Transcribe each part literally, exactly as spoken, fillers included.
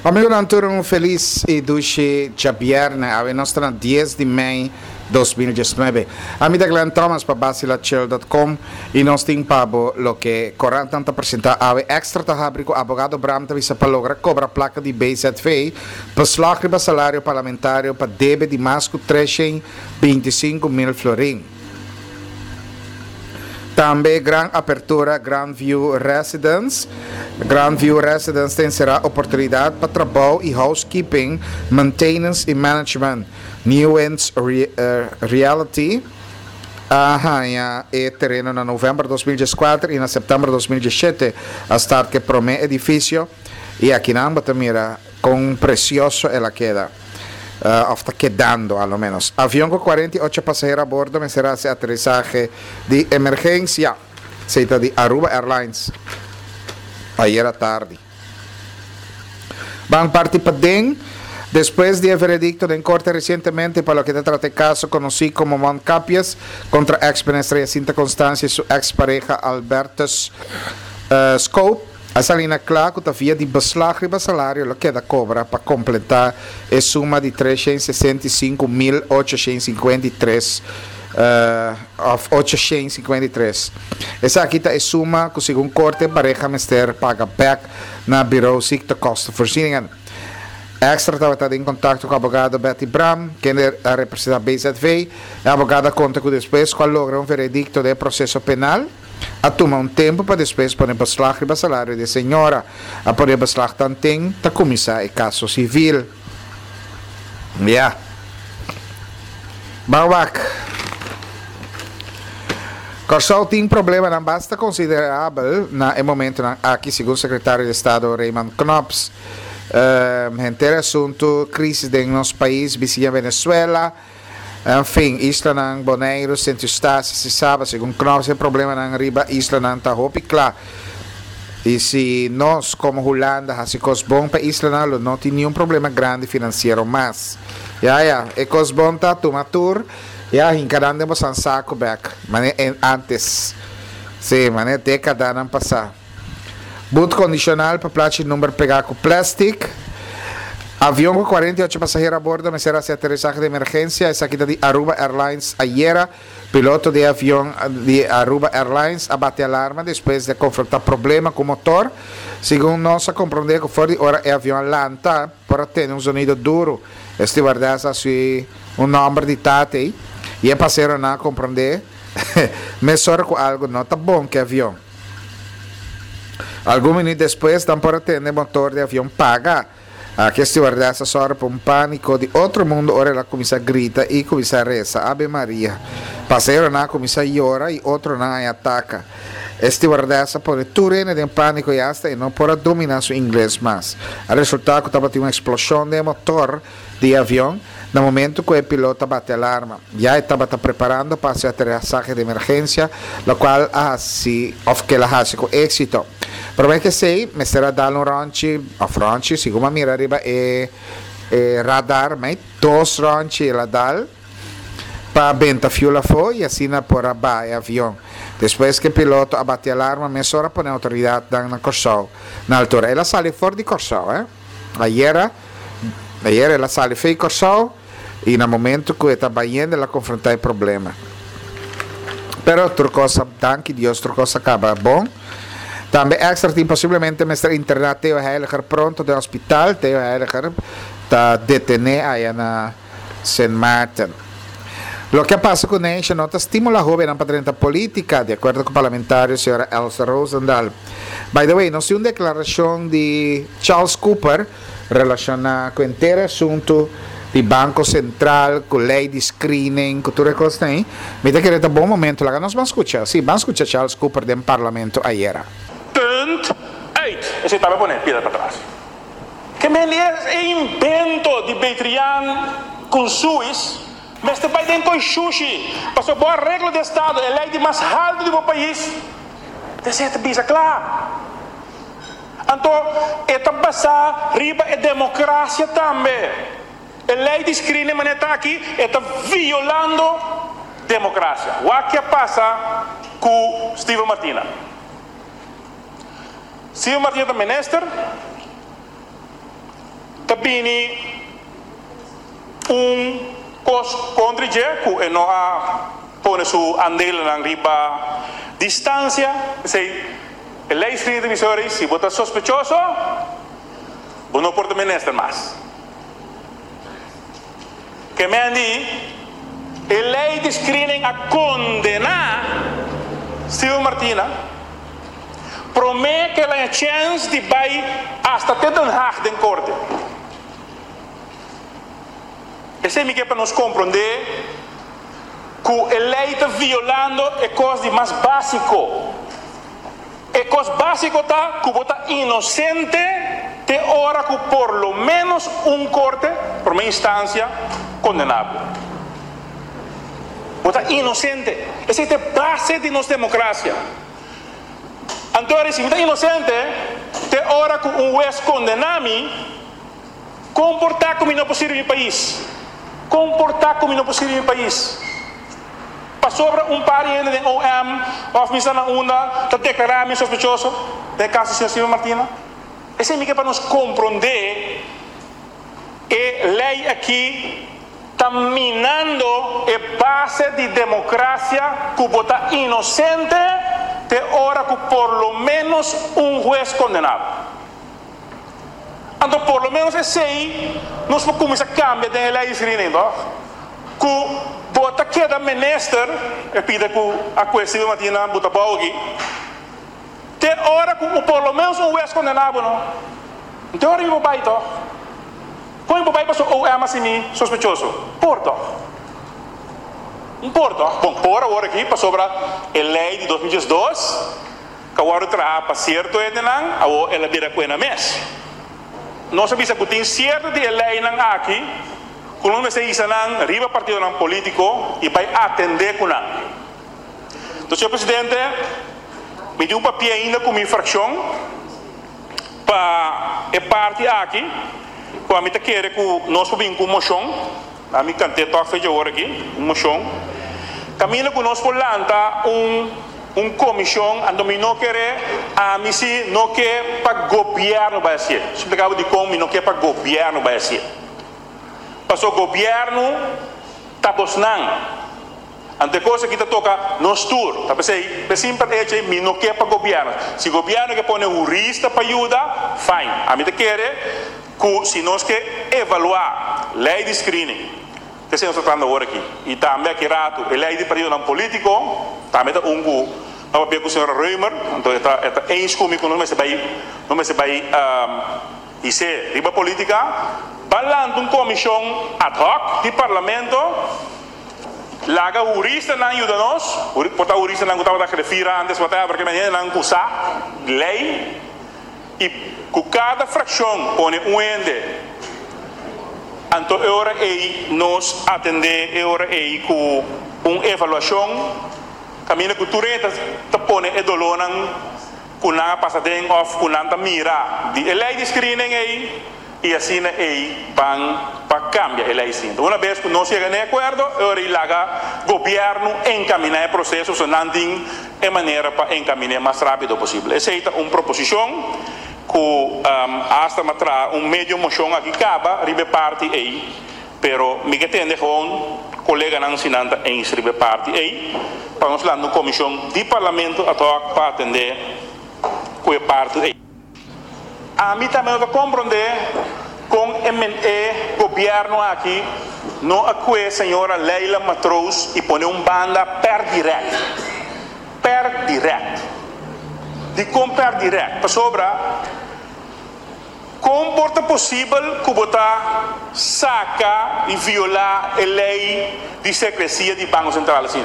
Amigo, nantur um feliz e doce viernes, a nostra dez de maio de dois mil e dezenove. A mim da Glenn Thomas para basilachel ponto com e nós temos pabo lo que quarenta por cento ave extra tahabrico abogado Bram Tavisa Palogra cobra placa de B Z V para slagriba salário parlamentar para debe de masco trezentos e vinte e cinco mil florim. Também gran apertura Grand View Residence. Grand View Residence tem será oportunidade para trabalho e housekeeping, maintenance e management. New Ends re, uh, Reality. Arranha e terreno na novembro de dois mil e quatro e na setembro de dois mil e dezessete a start que promete edifício e aqui na Ambatamira com precioso ela queda. Uh, está quedando, ao menos. Avião com quarenta e oito passageiros a bordo, mas será esse aterrissagem de emergência. Seita de Aruba Airlines. Ayer à tarde. Van parte para D E M, depois de veredicto de corte recentemente para o que trata de caso conhecido como Moncapias contra ex-ministra Jacinta Constância e sua ex-pareja Albertus uh, Scope. A salina claro que via de beslag e salário lo que da cobra para completar a suma de trezentos e sessenta e cinco mil oitocentos e cinquenta e três uh, oitocentos e cinquenta e três. Essa aqui está a suma que segundo corte pareja mister paga back na bureau de kosten voorzieningen. Extra estava em contato com o advogado Betty Bram, que é representa B Z V. A advogada conta que depois quando logra um veredicto de processo penal a tomar um tempo para depois poder beslag e salário da senhora. A poder beslag também para começar o caso civil. Já. Yeah. Bawak. Corsol tem problema não basta considerável na momento na, aqui segundo o secretário de Estado Raymond Knops. Uh, inteiro assunto crise de nosso país, vizinha Venezuela. Enfim, isla ng Bonaire, Saint Eustácio, se sabe, segundo Knops, o problema ng riba isla ng Tahope, claro. E se nós, como Holanda, hacemos bom para a isla não, não tem nenhum problema grande financeiro, mas, já, já, e cos bom tá, toma tour, já, encaramos um saco back, mas antes, sim, mas década não passar. Boot condicional para placa número pegar com plástico. Avião com quarenta e oito passageiros a bordo, mas será a aterrissagem de emergência. Essa aqui de Aruba Airlines ayer. Piloto de avião de Aruba Airlines abate alarma depois de confrontar problema com o motor. Segundo nossa compreender que fora de hora é avião lenta para ter um sonido duro. Este guarda-se assim um número de tate e é passageiro não compreender. Mas só com algo não tá bom que avião. Alguns minutos depois, estão para ter o motor de avião paga. Aqui stewardessa sofre por um pânico de outro mundo. Ora ela começa a gritar e começa a rezar. Ave Maria. Passageiro não começa a chorar e outro não ataca. A stewardessa põe tudo de pânico e hasta e não pode dominar seu inglês mais. O resultado estava tendo uma explosão de motor de avião. No momento que o piloto bate alarma, já estava preparando para a aterrissagem de emergência, o qual assim, of que ela faz com êxito. Por que sei, me será dando um ranchi, a ranchi, segundo a mira arriba é, é radar, mas dois ranchi ela dá para venta fio foi e assim por abaixo avião. Depois que o piloto abate alarma, me será para a autoridade na Corsol. Na altura, ela sai fora de Corsol, eh? Ayer, ayer ela sai fora de Corsol. E no momento que está baiando, ela confronta o problema. Pero outra coisa, danke Deus, outra coisa acaba bom. Também extra tem possivelmente mestre internado Theo Heiliger pronto do hospital. Theo Heiliger está detenido aí na Saint Martin. O que passa com isso não estimula a jovem na patente política, de acordo com o parlamentário, a senhora Elsa Rosendahl. By the way, não sei uma declaração de Charles Cooper relacionada com o inteiro assunto de Banco Central, com lei de screening, com tudo aquilo aí. Me dá que era um bom momento lá. Nós vamos escutar, sim, vamos escutar Charles Cooper do Parlamento ayer. Punt oito. Esse estava bonito, pida para trás. Que me é invento de Betrian com Suíça, mas também tem com sushi. Passou boa regra de Estado, é lei de mais alto do país. Desse é bisa claro. Então, é passar riba é democracia também. A lei de screening que está aqui está violando a democracia. O que passa com Steve Martina? Steve Martina é ministro bini un cos contribuye que no ha pone su andel en riba distancia, se el ley de divisores si vota sospechoso, no puede ministrar más. Que me han dicho, el ley de screening a condenar Silvio Martina, promete que la chance de ir hasta Den Haag en corte. Ese es mi que para nos comprender que el ley está violando el cosa más básico. El cosa básico está que está inocente de hora que por lo menos un corte, por una instancia, condenable. Está inocente. Esa es la base de nuestra democracia. Entonces, si está inocente, de hora que un juez condena a mí, comportar como no posible en mi país. Comportar como no posible en mi país. Para sobre un par de años de O M, o misa na una, te declarar sospechoso del caso del señor Silvio Martina. Ese es mi que para nos comprender que la ley aquí está minando la base de democracia que está inocente de hora que por lo menos un juez condenado. Entonces, por lo menos ese ahí, nos podemos comenzar a cambiar de la ley ¿no? Que bota queda minister, e pide que a questão matina bota paugi. De hora que por lo menos um juez condenado, não? De hora eu vou baito. Põe para baito o é mais mim sospechoso. Porto. Um porto. Bom, por agora aqui para sobre a lei de dois mil e dois, que agora tra para certo é de não, agora ela vira coisa mês. Nós sabemos que tem certo de lei não aqui. Quando nós estamos arriba partido não político e vai atender com nada. Então, senhor presidente, me deu um papel ainda com minha infração para a parte aqui, para a mim querer que nós podemos com moção, a mim cantei toque feito agora aqui, uma moção. Caminho que nós podemos um um comissão, então me não querer a mim se não quer para governo vai ser. Explicava de como me não quer para governo vai ser. Mas o governo está bosnando. Ante coisa que toca nos tour. Tá pensei, sempre é que me não quer para governo. Se o governo quer pôr um jurista para ajudar, fine. A mim te quer que se nós quer evaluar lei de screening, que se nós tratando agora aqui. E também aqui rato, a lei de partido não político, também está um go. Não vai com o senhor Reumer, então está está eins comigo não me se vai, não me se vai e se riba política. Balando uma comissão ad hoc de parlamento, laga jurista não ajuda nós, porque o jurista não estava a referir antes, porque menina não usa lei, e com cada fração põe um ende. Então, é hora aí nós atender, é hora aí com uma avaliação, caminho que tu reta, te põe e dolonan, com a passadem of, com a mira, de lei de screening aí, e assim aí para cambiar a lei. Uma vez que não chega em acordo, agora o governo encaminha o processo, sonando de maneira para encaminhar mais rápido possível. Essa é uma proposição que um, hasta matra um meio moção aqui acaba, ribe parte aí, pero me que tem com colega não sinanta em ribe parte aí, para nós lá no comissão de parlamento a tocar para atender com a parte aí. A mim também eu compreender com o governo aqui, não a senhora Leila Matrous e põe um banda per direct. Per direct. De como per direct. Para sobrar, como porta possível que botar, saca e violar a lei de secrecia do Banco Central assim.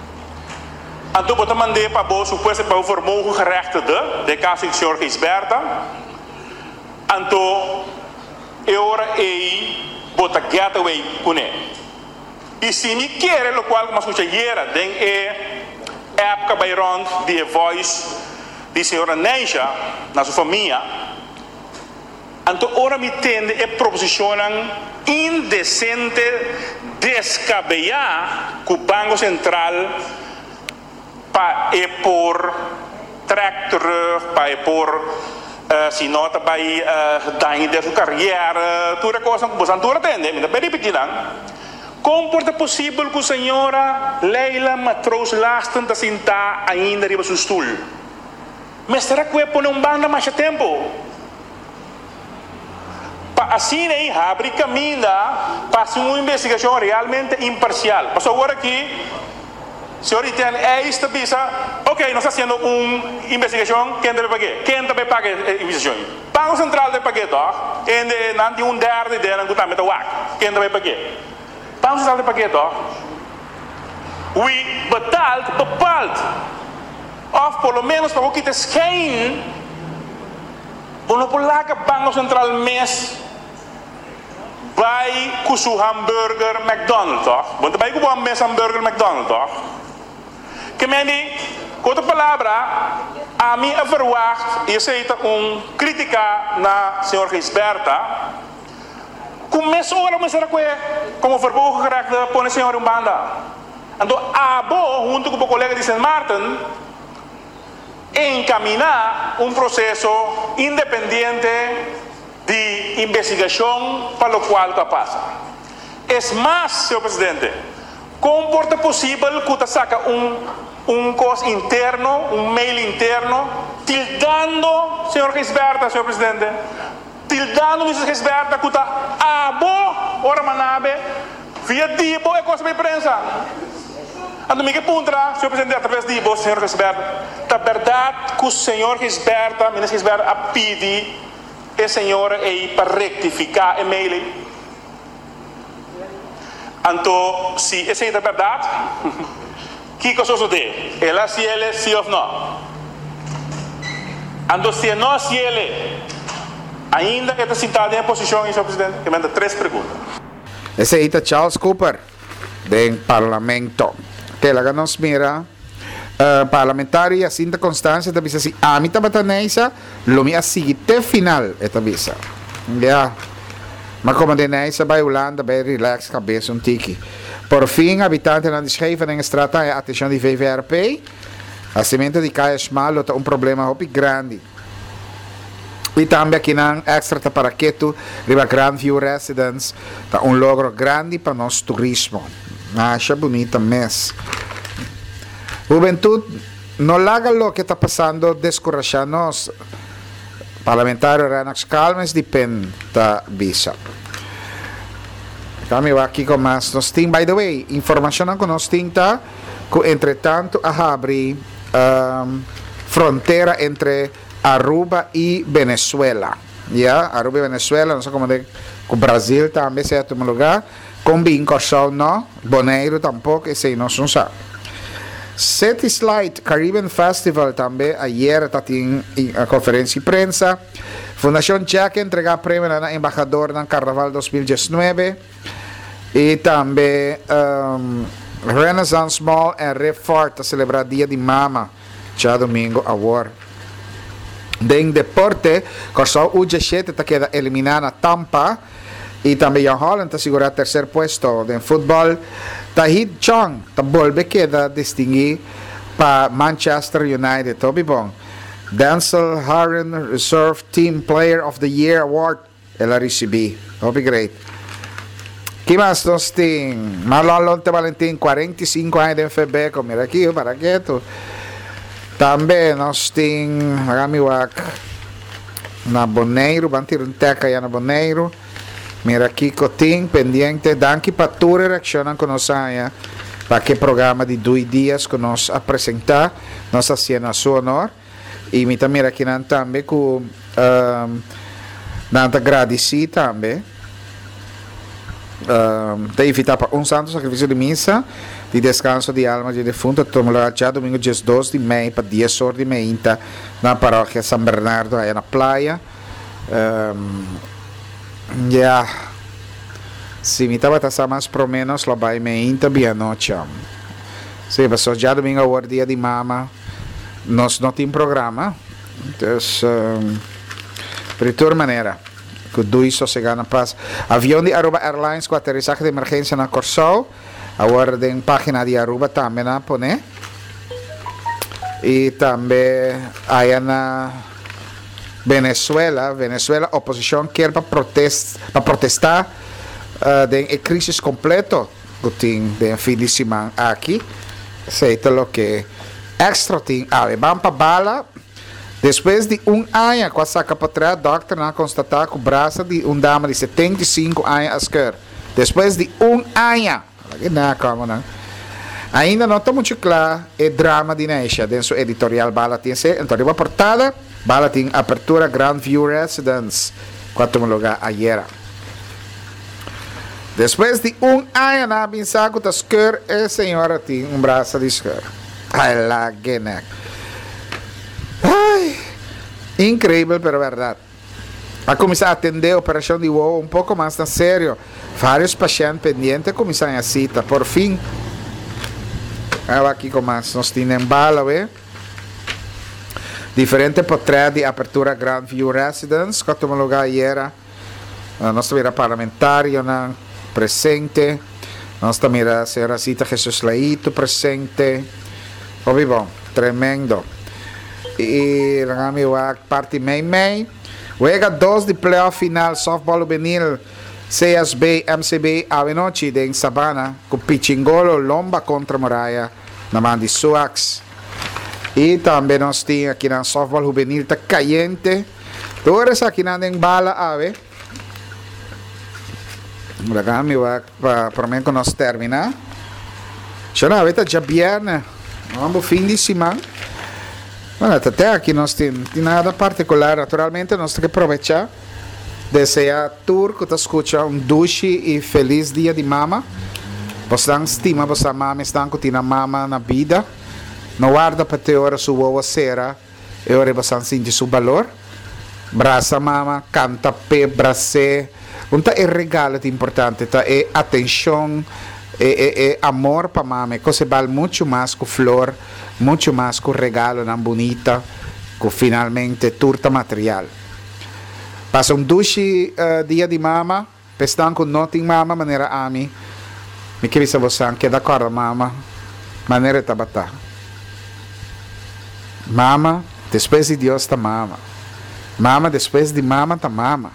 Então, botar mandei para o suposto para o vermogen gerechtigde, de caso do senhor Gisberta. Então, é hora aí botar gateway com ele. E se me quer, o qual mas escuta era, tem é época Byron de voice de senhora Neisha na sua família. Então, ora me tende é proposicionam indecente descabellar que o Banco Central para é por tractor, para é por Uh, si nota bij uh, daí de sua carreira, tudo coisa que você não atende, me dá bem repetir não. Como é possível que a senhora Leila Matroos Lasten da sentar ainda riba seu stool? Mas será que vai pôr um banda mais tempo? Pa assim aí abre caminho para uma investigação realmente imparcial. Passou agora aqui. Senhor tem esta visa, ok, nós estamos fazendo uma investigação, quem deve pagar? Quem deve pagar a investigação? Banco Central deve pagar, toch? E não tem um derde dele, não está met o quem deve pagar? Banco Central deve pagar, toch? We betaalt, bepaalt, of pelo menos para o que te schijn, não polaca Banco Central mes vai com o hamburger McDonald's, toch? Want vai com o mes hamburger McDonald's, toch? Que me diz, com outra palavra, a mim é verwacht, e aceita uma crítica na senhora Gisberta, começa a hora, mas será que é como verbogen geraakt de pone senhor um banda. Então, a bo, junto com o colega de Saint Martin, encaminhar um processo independente de investigação para o qual está passa. É mais, senhor presidente, como é possível que você saca um um coisa interno, um mail interno, tildando, senhor Gisberta, senhor presidente, tildando missus Gisberta que está abo, ora manabe, via dibo é coisa de imprensa. Então, me que puntra, senhor presidente, através de dibo, senhor Gisberta, a verdade que o senhor Gisberta, ministro Gisberta, a pedi, é senhor aí para rectificar o mail. Então, se essa é a verdade, que coisa é? Ela se ele, sim ou não? Então, se não se ele, ainda está sentado em posição, senhor presidente, que manda três perguntas. Esse é Charles Cooper, do Parlamento. Que lá nos mira, uh, parlamentário, assim da constância, da visa assim, a mim também nessa, lo me assim, até final, esta visa. Já. Mas como de nessa, vai Holanda, vai relax, cabeça, um tiki. Por fim, habitantes na desgeven en strata e atenção de V V R P, a semente de caia small é um problema muito grande. E também aqui na extra para Queto, riba Grandview Residence, tá um logro grande para nosso turismo. Acha bonita mes. Juventude, não laga lo que está passando, descorajanos. Parlamentário Renax Calmes depende da visa. Kami aqui com mais nos tem, by the way, informação que nós tem tá, que entretanto a abrir um, fronteira entre Aruba e Venezuela. Yeah? Aruba e Venezuela, não sei como é, com o Brasil também, certo lugar, com Bincorsão não, Bonaire tampouco, esse não se sabe. Satellite Caribbean Festival também, ayer está em a conferência de prensa. Fundação Jack entregar prêmio na embaixador no Carnaval dois mil e dezenove. E também um, Renaissance Mall em Refort a celebrar dia de mama, já domingo agora. Em deporte, Corsão U dezessete está queda eliminar na Tampa. E também Jan Holland está segurar terceiro posto em futebol. Tahid Chong está volve queda distinguir para Manchester United. Tobi bom. Denzel Harren Reserve Team Player of the Year Award ela recebeu. Tobi great. Que mais nós tem? Marlon Valentim, quarenta e cinco anos de F B, como era aqui, para quieto. Também nós tem, Ramiwak, na Bonaire, Bantir um teca aí na Bonaire. Mira aqui, Cotim, pendiente, danke para tua reação que nós saia, para que programa de dois dias que nós apresentar, nós fazemos a sua honor. E me também aqui também, que um, nós agradecemos também. Um, te invitar para um santo sacrifício de missa de descanso de alma de defunto tomará já domingo dia dois de maio para dez horas de meia na paróquia São Bernardo aí na praia. Um, yeah. Se me estava passando mais ou menos lá vai meia bem noite. Se passou já domingo o dia de mama nós não tem programa então um, de toda maneira que dois sossegar na paz. Avião de Aruba Airlines com aterrissagem de emergência na Corsão. Agora tem página de Aruba também na pone. E também aí na Venezuela, Venezuela, oposição quer para protest, para protestar uh, de a crise completo que tem de fim de semana aqui. Seita lo que extra tem, ah, vamos para bala. Depois de um ano, quando saca para trás, o doutor não constatar que o braço de uma dama de setenta e cinco anos a esquerda. Depois de um ano, não, como não. Ainda não está muito claro o drama de Neisha. Dentro do editorial Bala tem então a portada, Bala tem apertura Grand View Residence, quarto lugar ayer. Depois de um ano, na pensar que a esquerda, a senhora tem um braço de esquerda. Ai, lá, genek. Ai, incrível, pero verdade. A começar a atender a operação de voo um pouco mais na sério. Vários pacientes pendentes começam a cita. Por fim, aqui como nós temos bala, ve? Diferente portrait de apertura Grand View Residence, que tomou lugar ayer. Nós temos parlamentário na presente. Nós temos a senhora Cita Jesus Laito presente. Ouvi bom, tremendo. E rami wak parte main main. Wega dos de playoff final softball juvenil C S B M C B avenochi de Sabana com Pichingolo Lomba contra Moraya naman de Suax. E também nós temos aqui na softball juvenil tá caliente. Todas aqui na den bala ave. Rami wak para mim que nós terminar. Já na veta já viernes. Vamos fim de semana. Bueno, até aqui nós temos nada particular, naturalmente nós temos que aproveitar. Desejar tour que você escuta um doce e feliz dia de mama. Você estima, você mama, está com a mama na vida. Não guarda para ter hora sua boa cera e hora você sente seu valor. Braça mama, canta pé, brace. Um é regalo importante, tá? É atenção, é, é, é amor para mama. Coisa vale muito mais que flor. Muito mais que o regalo não bonita, que finalmente turta material. Passa um doce uh, dia de mama, pestan com nothing mama, maneira ami. Me queria saber você que é da cor mama, maneira tabata. Mama, depois de Deus tá mama. Mama, depois de mama tá mama.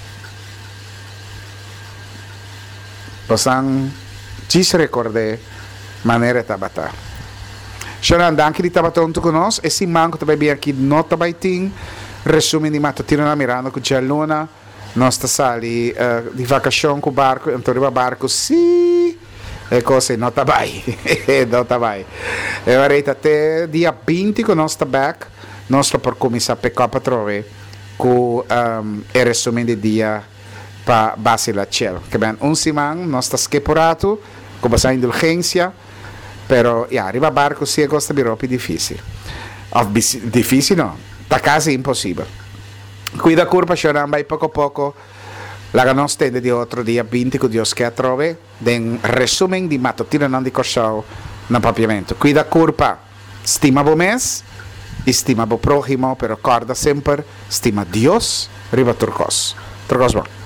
Você se recorde, maneira tabata. Sharon, danke di tabatonto con nos. E si manco também bem aqui nota baiting. Resumo di matutino na mirando com a luna. Nós está sali uh, di vacação com o barco. Então riba barco, sì. E cose nota bai. Nota bai. E varete até dia vinte con nós está back. Nós está por começar a pecar para trove. Com um, e resumo di dia para base la cielo. Que bem, um semana nós está esqueporato. Com bastante indulgência. Pero, ja, arriba barco sia costa di ropi difficile. Of, difficile no, da casa è impossibile. Qui da curva c'erano vai poco poco la non stende di altro dia venti con Dio che trove den resumen di mattutina non di corso na papiamento. Qui da curva stima bo mes, stima bo prójimo, pero corda sempre stima Dios riba turcos. Turcos bon.